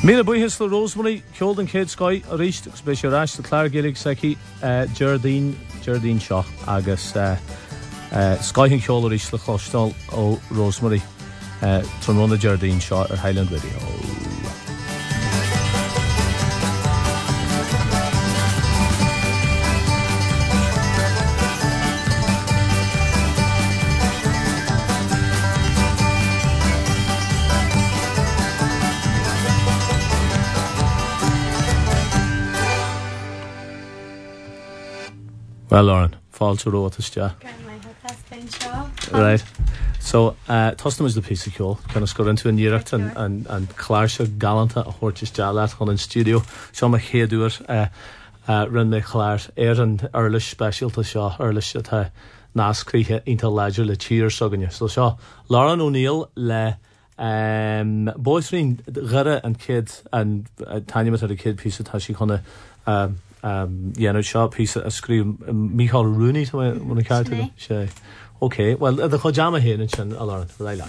Míle buíhes le Rosemary, ceol an céad scoil a ríist agus beis ar ais le Clár Gaelic Seici Gerardine Shaw agus scoil an ceol a ríist le chlostal ó Rosemary Tronona Gerardine Shaw ar Highland Radio. Well, Lauren, fáilte rótaiste. Right. So, tostam is the piece of ceol. Can I score into an iirecht and Claire se galanta a chóirteiste leat chun in studio. Seo ma chéadúir rinn me Claire an Earlish specialta seo, Earlish atá nascríthe inta leidir le tír soganne. So seo, Lauren O'Neill le boyfriend gire an kid and tanya mit a kid piece atá si chuna Yenno shop piece a scream Michael Rooney to when I carried it. Okay, well the Khojama here in Chin Alaran, right?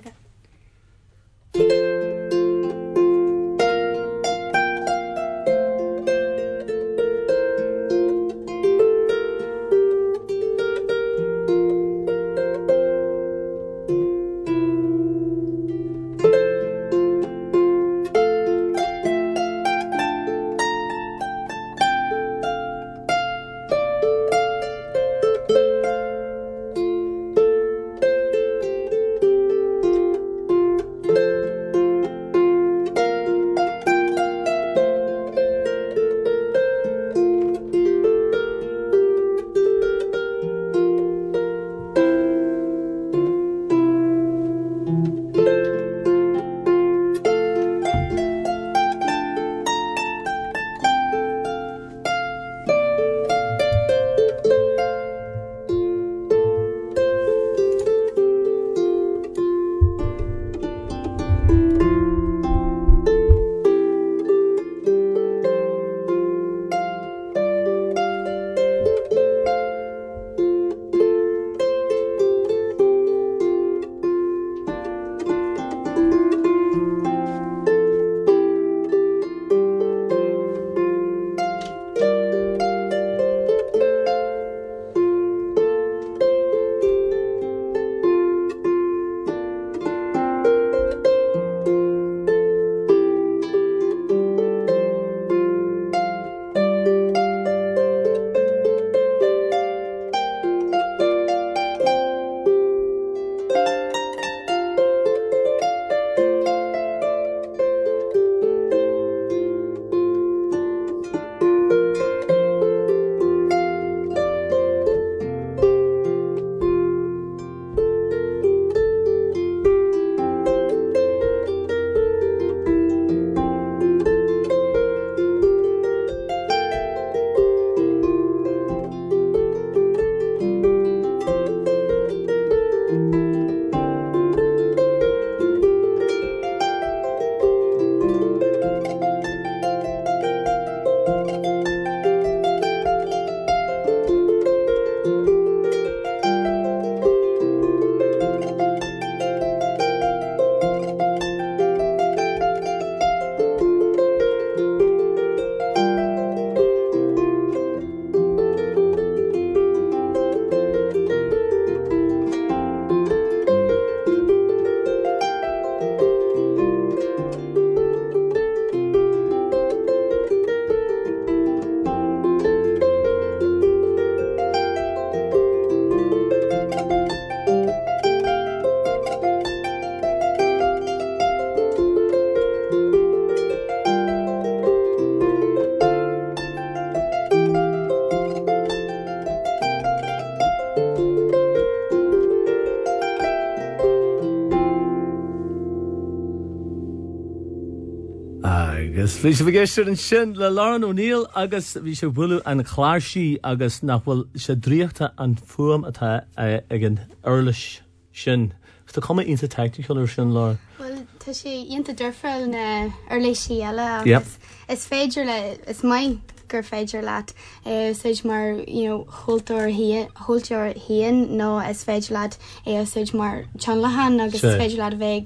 Agus bhí sé bhgéistear an sin le Lauren O'Neill agus bhí sé bhfuilú an chláirsí agus nachhfuil sé dríochta an fuam atá ag an Earlish sin. Tá cuma ionta teictiúil ar sin Lauren? Well, tá sé ionta dúrfáil na Earlishí eile agus is féidir le is mai gur féidir leat suid mar holteir hían nó is féidir leat suid mar John Lahan agus is féidir leat bheith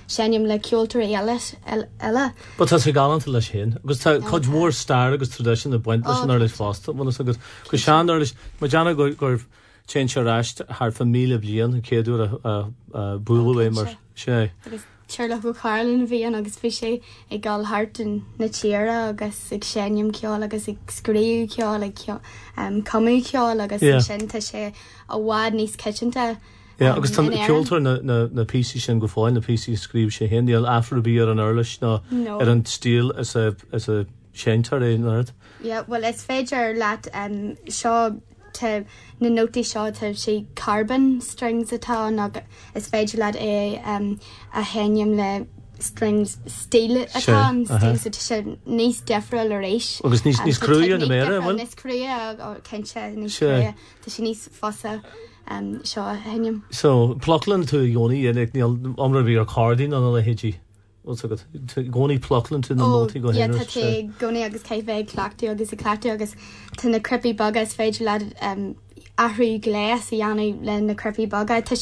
sénim le ceoltar eile. But tá sé galanta leis sin, agus tá chud mór star agus tradition na buint leis an leis fásta, bhna agus go sean leis mar deanna gur change ráist haar famíle blian céadú a búla mar sé. Seirla go Carlin bhíon agus fi sé ag gáil hartan na tíra agus ag sénim ceáil agus ag scríú ceáil ag comú ceáil agus sin tá sé a bhád níos kitchenta. agus tá ceoltar na PC sin go fáin na PC scríb sé hen díal afrobí ar an airlis ná ar an stíl as a séintar é nard. Well is féidir leat seo na nótaí seo tá sé carbon strings atá ná is féidir leat é a hénim le strings stíle atá stíl so sé níos defriúil ar éis. Agus níos cruúile na mére bhfuil? Níos cruúile ó cinse níos cruúile tá sé níos fosa seo a hénim. So plachlan tú Jóní ag níl amra bhí ar cardín an le héidí. Gcónaí plachlan tú na nótaí go héanaar? Tá gcónaí agus céimh clachtú agus i clachtú agus tá na crepi baga is féidir leat ahrú gléas i dhéanú le na crepi baga. Tá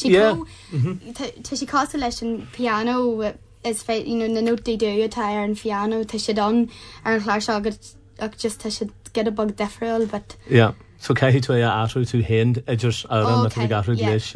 sí cása leis an piano is fé na nótaí dú atá ar an piano tá sé don ar an chláir seo agus just tá sé get a bug defriúil, but so caihí tú ahrú tú hen idir an na tú gahrú gléis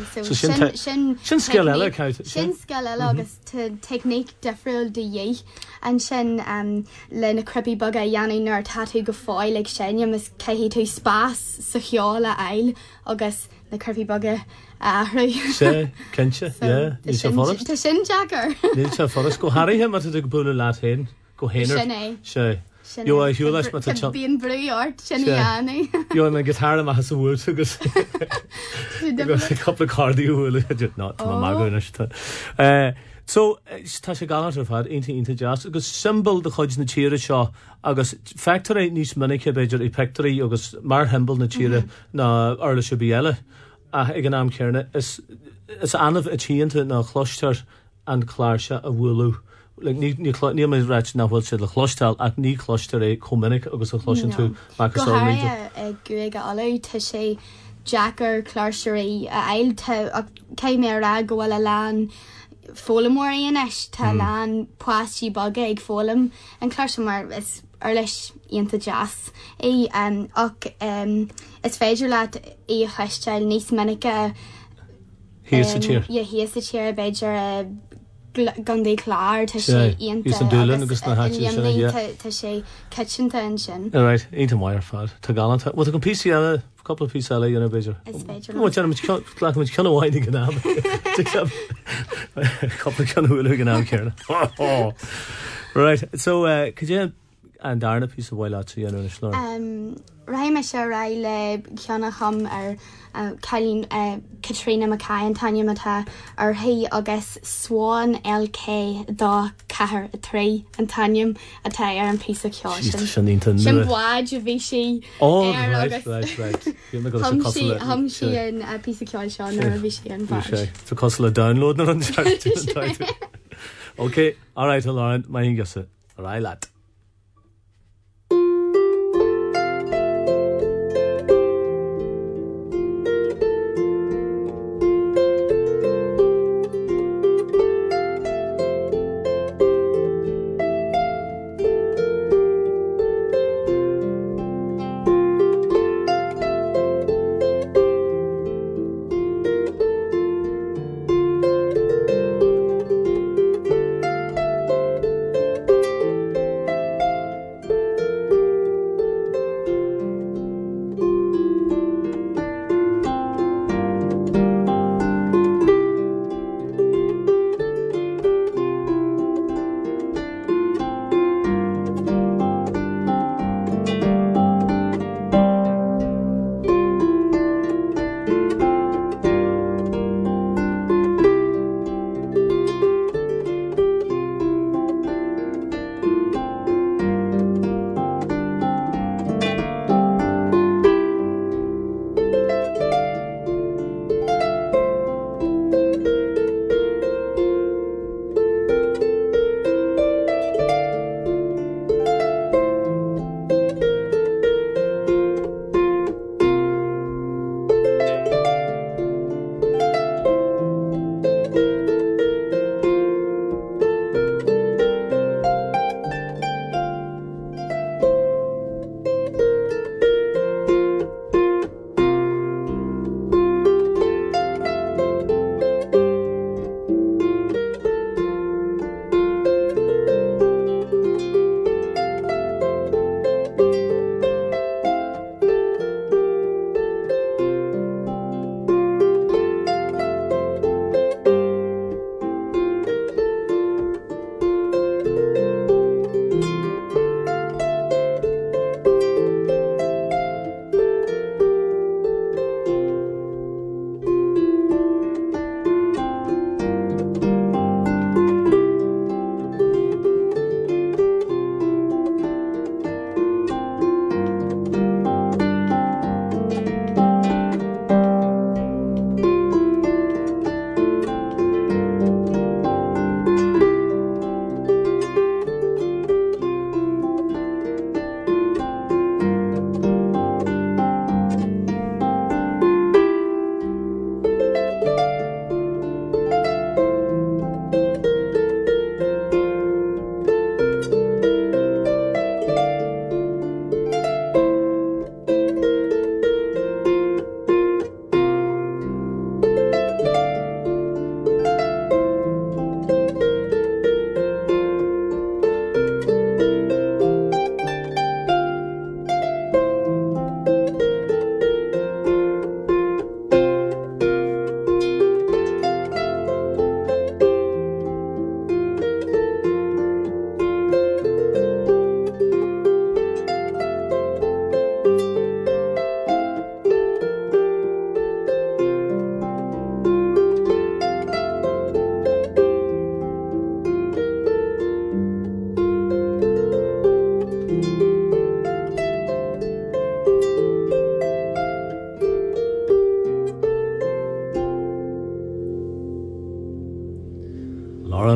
sin sciil eile sin sciil eile agus technique defriúil de dhé an sin le na crepi baga dhéanú nuair tatú go fáil ag sénim is caihí tú spás sa cheála eil agus na crepi baga ahrú. sé cinse ní sé forras? Tá sin Jackar. Ní sé forras go hairíthe mar tú go búla leat hen go héanaar sé. Jo a hiúlas mat bíon brúart sin dhéanaí. Jo me gitar a has a bhúil agus couple cardíúla ná mágóine. So tá sé galant ar fad inta jazz agus symbol de chuid na tíre seo agus factory níos minic beidir i pectorí agus mar hembal na tíre na arla se bíile ag an am cearna is anmh a tíanta na chluistear an chláirse a bhúlú. Ní mé réit nahfuil sé le chlostal ach ní chlóistear é chomininic agus a chlosin tú Go guige alú tá sé Jackar chláirseí a eil cé mé ra go bhfuil a lán fólamór aonis tá lán poistí baga ag fólam an chláirse mar is ar leis ionta jazz é ach is féidir leat í a chleisteil níos minica hí sa tíir. Hí sa tíir beidir gandé chlár tá sé tá sé kitchenta an sin. Right, einta mai ar fad. Tá galanta. Wat go PC eile, couple of PC eile dhéanamh beidir. Is féidir. What much can bhhaine gan am. Couple can bhfuil gan am cearna. Right, so could you an darna pí a bhile tú dhéanú na slór? Raime se ra le ceanna chum ar Cailín Katrina Mackay Tanya Mata ar hí agus Swan LK dá cahar a trí an Tanium atá ar an pí ceá sin bháid a bhí si hum si an pí ceáil seán ar a bhí si an bhá. Tá cos le download na an Okay, all right, Lauren, my English. All right, lad.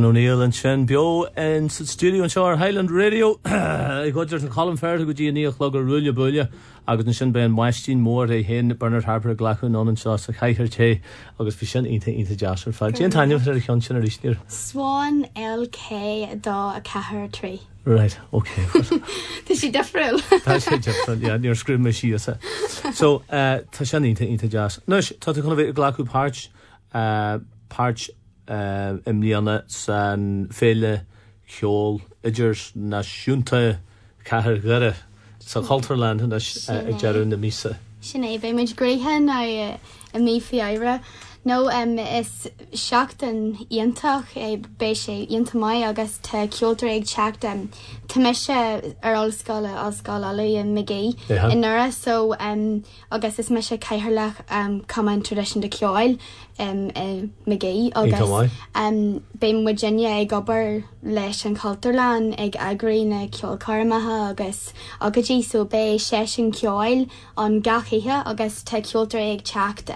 O'Neill and Shen Bio in studio on Shore Highland Radio. I got your Colin Fair to go to Neil Clogger Rulia Bulia. Agus sin ben Westin mór é hen Bernard Harper glachú non an seo sa chaithear té agus fi sin ínta Jasper fa. Jean Tanya for the sin a Swan LK da a cahar tree. Right, okay. Is she different? That's different, yeah, near scream me she is. So, ta sin ínta Jas. Nush, ta tu kind of glachú parch imliana san féle cheol iders na siúnta cahar gare. So Culturland and Jarun the Misa. Sinead, I'm much Greyhen, I me Fiira. No, is shocked and Yentach, a Beshe, Yentamai, August, Kyoldreg checked, Tamisha, Earl Scholar, Ali, and McGee in Nura. So, August is Misha Kaiherlach, common tradition to Kyoil, McGee, August, Bim Virginia, a gobber, Lesh and Culturland, egg agree, a Kyol Karamaha, August, Augaji, so Bay, Shesh and Kyoil on Gahiha, August, Kyoldreg checked,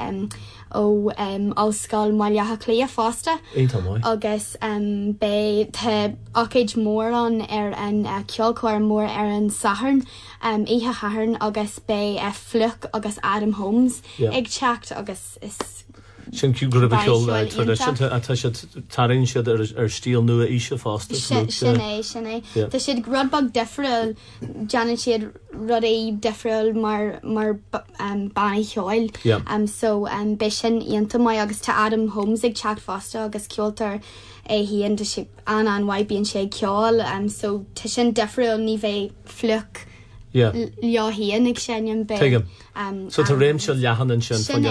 Oscar Malyaha Clea Foster. Agus be te Ockage more on and Kyolkor more an Sahern Iha Hahern Agus be Fluke Agus Adam Holmes Ig checked Agus is Sin cú grib ceol tradition atá sé taríonn siad ar stíl nua Isha Foster. Sinné. Tá siad grudbag difriúil Janet siad rudaí difriúil mar banna cheoil. So be sin íonta mai agus tá Adam Holmes ag check Foster agus ceoltar é híon tá si an waid bíonn sé ceol. So tá sin difriúil ní bheith Fluke. Yeah. Híon ag sin be. So to réim se lehan an sin fan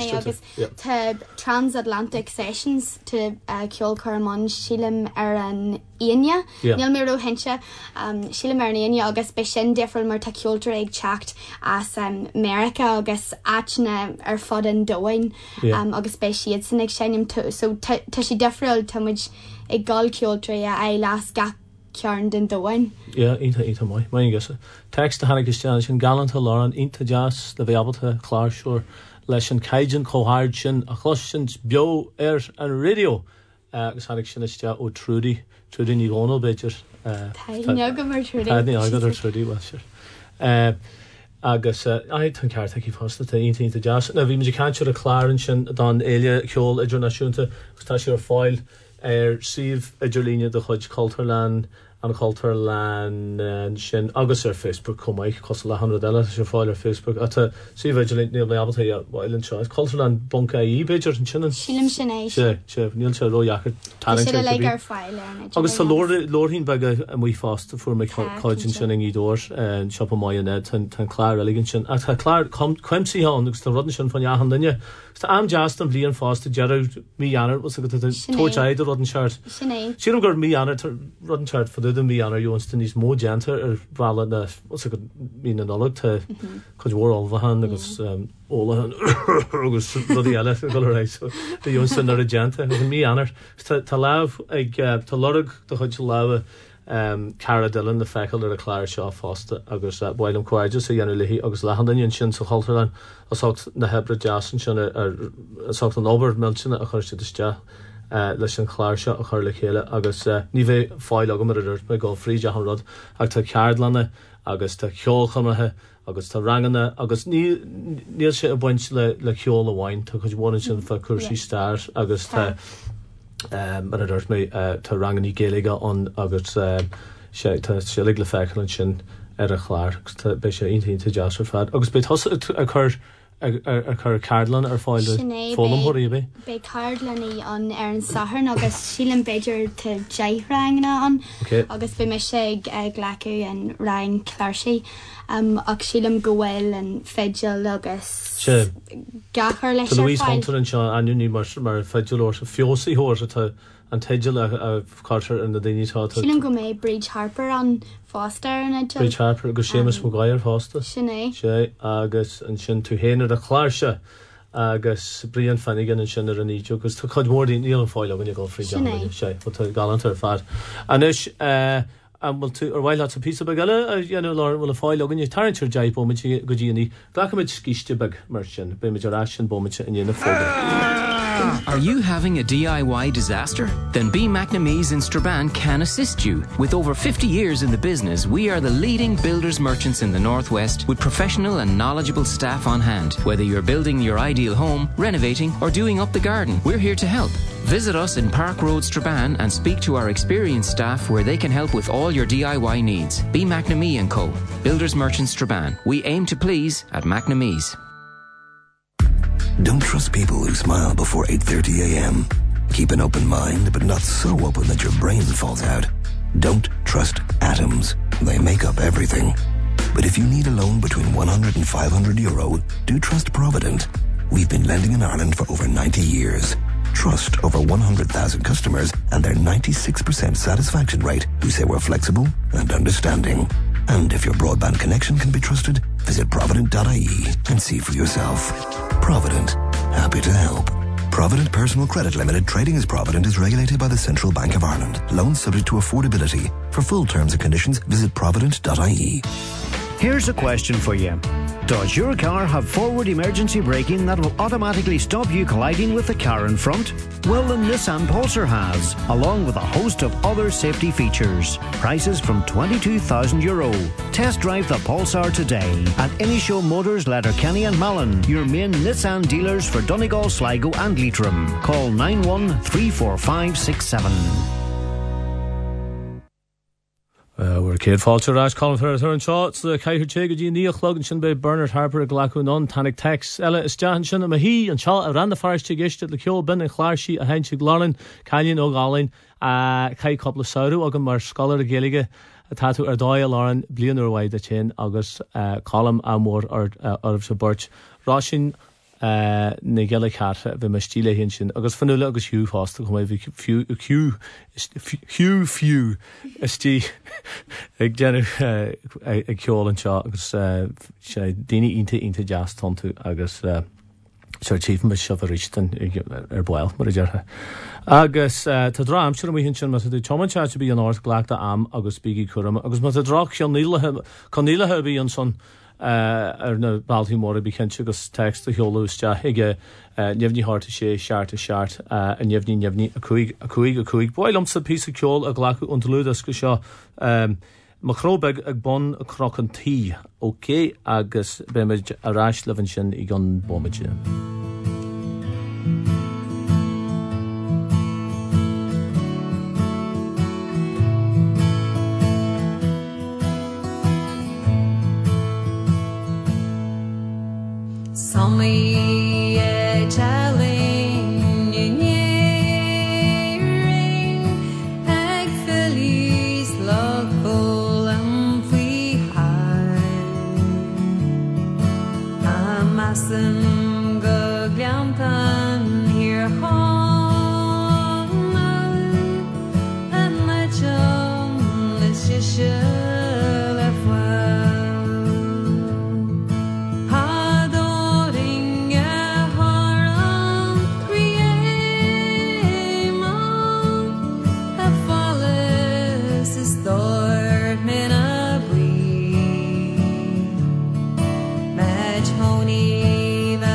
to transatlantic sessions to Kyol Karamon Shilim an Ianya Neil Miro Hensha Shilim an Ianya August be sin different mar ta Kyolter ag checked as America August achna fod an doin August be siad sin ag sin to so ta si different to which a gal Kyolter I last gap Kjarn den doin. Yeah, inta mai. Mai gesa. Text to Hannah Christian sin galanta Lauren inta Jas the able to Clarshore leis an Cajun cohard sin a chlusin bio air and radio. Agus Hannah sin istia o Trudy ní gonal bejer. Tiny Trudy. Tiny Trudy was sure. Agus I tan ceart ag fásta tá inta Jas. Na bhí me cantir a Claren sin don Elia ceol idirnáisiúnta gus tá sé ar fáil Steve Idirlíne de chuid Culturland an Culturland sin agus ar Facebook cumaig cos le $100 sé fáil ar Facebook a Steve Idirlíne níl leabbalta bhailann seo Culturland bunca í beidir an sinan Sílim sinné sé níl se róheachar talent le ar fáil agus tá lórhín bag a mí fásta fu me coidin sin í dóir an siop mai an tan chlár elegant sin a tá chlár cuimsaí hán agus tá rudan sin fan jahan danne Tá am just an blian fásta Gerard mí anar was go toid a rudan chart Sírum gur mí anar rudan chart for the mí anar Johnson níos mó gentar bhla na was go mí na nolog te chud war alvahan agus ólahan agus rudí eile go éis the Johnson ar a genta mí anar tá láh ag tá lorug do chuid láha Cara Dillon the fecal ar a chláir seo fásta agus bhilm cuaide sa dhéanú lihí agus lehandaíonn sin sa Culturland asácht na Hebra Jason sin asácht an obair mil sin a chuir siiste leis an chláir seo a chuir le chéile agus ní bheith fáil agam mar idir me go frí dehan rud ag tá ceardlanna agus tá ceolchamathe agus tá ranganna agus níl sé a buint le ceol amháin tá chuid bhhain sin fa cuasaí stair agus tá mar a dúirt mé tá ranganí géalaige an agus sé le feicil sin ar a chláir be sé inta Jasper fad agus be a chur ar cardlan ar fáil fólam thoirí be? Be cardlaní an ar an Sahern agus sílim beidir te deithrangna an agus be me sé glacu an rain clarsaí ag sílim gohfuil an feideal agus gachar leis Louise Hunter an seo anúní mar feideal or fiosaí hóir atá an teideal a cartar in na dainítá Sílim go mé Bridge Harper an Foster an Bridge Harper agus Seamus Maguire Foster sé agus an sin tú héanaar a chláirse agus Brian Finnegan an sin ar an ídeú agus tá chuid mór níl an fáil agan go frí sé tá galant ar fad anis bhfuil tú ar bhhaile a pí bag eile a dhéanú lá bhfuil a fáil agan tarintir deip go dtíanaí bhecha muid scíiste bag mar sin be meidir sin bomite in dhéanana fóga Are you having a DIY disaster? Then B. McNamee's in Strabane can assist you. With over 50 years in the business, we are the leading builders merchants in the Northwest with professional and knowledgeable staff on hand. Whether you're building your ideal home, renovating, or doing up the garden, we're here to help. Visit us in Park Road, Strabane and speak to our experienced staff where they can help with all your DIY needs. B. McNamee & Co. Builders Merchants Strabane. We aim to please at McNamee's. Don't trust people who smile before 8:30 a.m. Keep an open mind, but not so open that your brain falls out. Don't trust atoms. They make up everything. But if you need a loan between 100 and 500 euro, do trust Provident. We've been lending in Ireland for over 90 years. Trust over 100,000 customers and their 96% satisfaction rate who say we're flexible and understanding. And if your broadband connection can be trusted, visit provident.ie and see for yourself. Provident. Happy to help. Provident Personal Credit Limited, trading as Provident, is regulated by the Central Bank of Ireland. Loans subject to affordability. For full terms and conditions, visit provident.ie. Here's a question for you. Does your car have forward emergency braking that will automatically stop you colliding with the car in front? Well, the Nissan Pulsar has, along with a host of other safety features. Prices from €22,000. Test drive the Pulsar today at Inishow Motors, Letterkenny and Malin, your main Nissan dealers for Donegal, Sligo and Leitrim. Call 91-34567. We're Céad Fáilte Rás Colin Ferris and Shaw. It's the Caiher Chega G Níochlog and Shin by Bernard Harper Glacu Non Tannic Tex Ella Istahan Shin Mahi and Shaw around the Forest Chigist at the Kyo Bin and Clarshi a Henchig Lauren Callian O'Gallen Kai Couple of Sauru Ogan Mar Scholar Gaeliga a tattoo Ardoya Lauren Blian or Wide the Chain August Column Amor or of the Birch Roshin na Gaelic hat the Mastile Hinshin August Fanula August Hugh Fast to come few Esti ag Jenny ag Kjol and Shaw agus Dini into jazz tontu agus Sir Chief Bishop Richton boil mar jarha agus to dram sure we hinchin mas the Choman to be an North Black the Am agus Biggie Kurum agus mas the Drock Conila Herbie and son na Baltimore bekend agus text the Holosta hige Nevni hard to share shart to shart and Nevni a kuig boil lumps a piece of kjol a glaku unterludas go seo Macrobeg ag bon a crocan tea okay agus bemage a rash levinshin I gun bombage Somebody telling you ag feliz local and free high amassen go glampan here home and my chum let's just Tony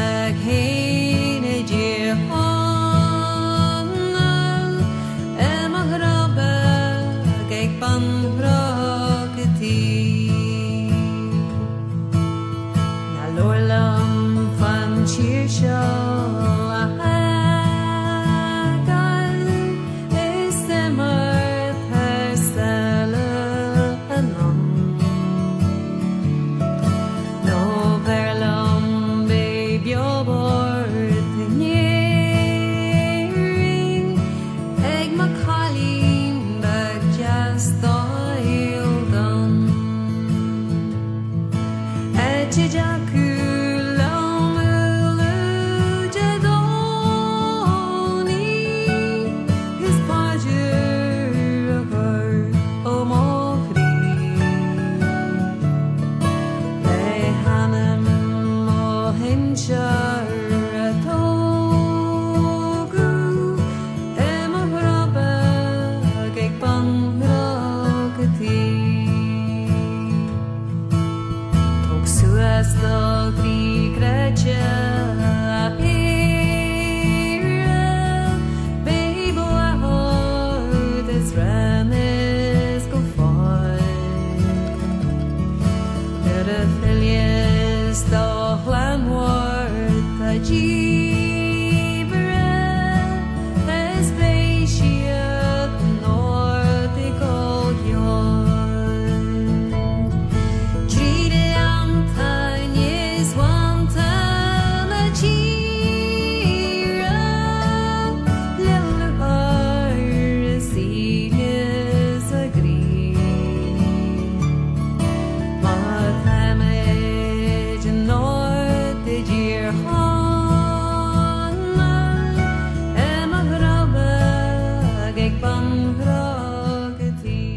the filius the landward the gibere as glacier nordical yon Tride Antagnes wantan a chira little Arcinius agree but damage north the dear hana Emma grabbe gek bangrageti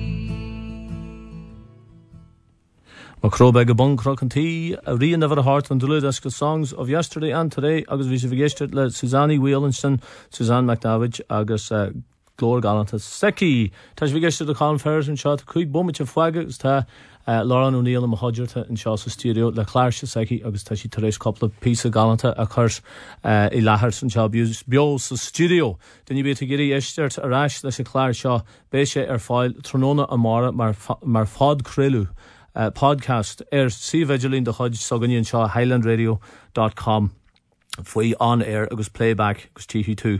Macrobe go bun crocantí a ri never heart and dulid as songs of yesterday and today agus vi vigestert le Susanne Wheelinston, Suzanne McDavid agus Glór Galanta Seki. Tá vigestert the conference and shot quick bommit of fwagus ta Lauren O'Neill and Mahodgerta in Shaw's studio le Claire Seki agus ta she Therese couple of piece of Galanta a curse I lahars and job use bios studio. Then you be to get estert a rash le Claire Shaw Beshe file Tronona Amara mar fod Krelu. Podcast see Vigilin the Hodge Soganian Shaw highlandradio.com Fui on air agus playback agus TV2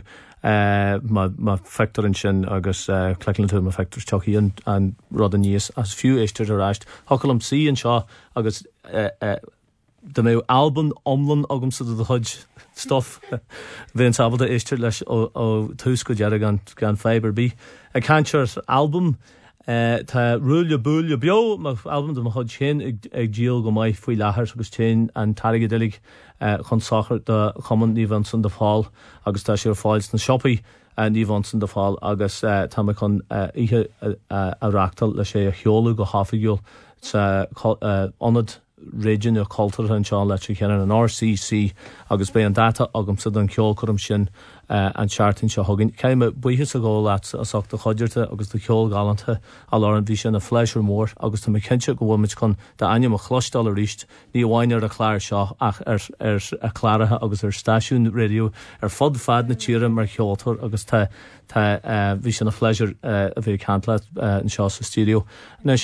ma factor in sin agus clicking to my factors Chucky and Rodden yes as few easter arrest Hucklam see and Shaw agus the new album Omlin agum so the Hodge stuff then sabada easter lesh o two scojagan gan fiber be a cancer's album Tá rúile búile bio má album de chud sin ag díal go maiid faoi láthair agus tin an taige dilig chun sachar de chaman níhan san de fáil agus tá sé fáils na shoppaí níhan san de fáil agus tá me chun ihe a reachtal le sé a cheolú go hafagiúil sa onad region o culture an seán le chéan an RCC agus bé an data agam sa an ceol chum sin an chartin se hagin céime buithe a ggó leat a soach de chodirte agus de ceol galanta a lá an bhí sin a fleisir mór agus tá cinse go bhfuid chun de aine a chlostal a ríist ní bhhaine a chláir seo ach ar a chláirithe agus ar staisiún radio ar fod fad na tíre mar cheoltar agus tá bhí sin a fleisir a bhí cantla an seo sa studio. Nes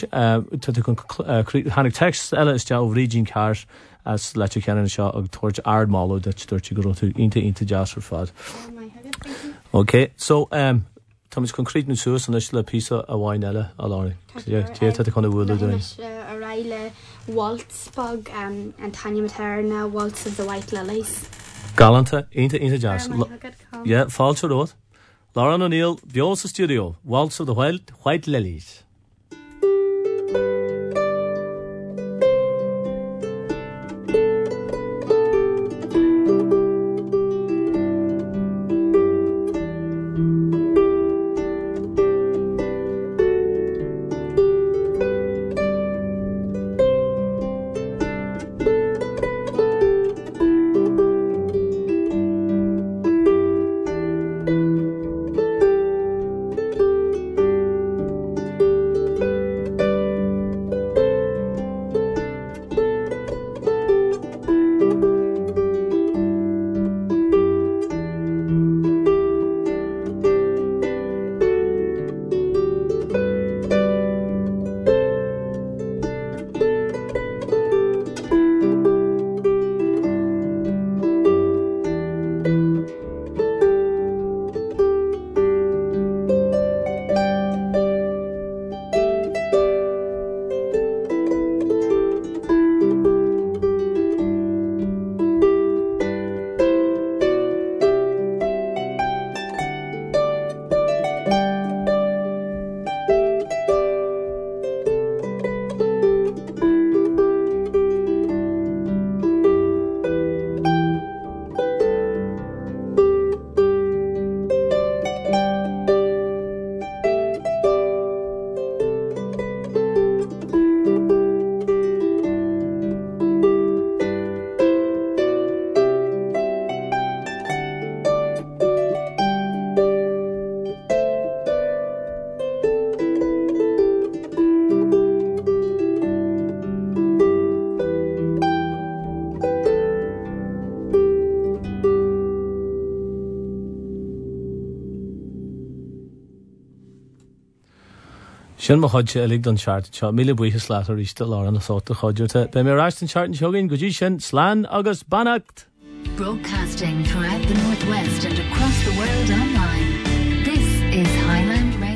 hanig text eile is deá Regine Carr as let you can seo ag tuairt ard mála de tuairt go tú inte jazz for fad. Okay, so Thomas concrete na suas an is le písa a bhhain eile a láring. Tí tá chuna bhfuil doing. A raile waltz bug and Tanya Materna Waltz of the White Lilies. Galanta inte jazz. Yeah, false road. Lauren O'Neill, Biosa Studio, Waltz of the White Lilies. Sin mo chodse lig don seart seo míle buchas leat ar ríiste lá an sóta chodúirte. Be mé ráistan seart an seogin go dtí sin slán agus bannacht. Broadcasting throughout the Northwest and across the world online. This is Highland Radio.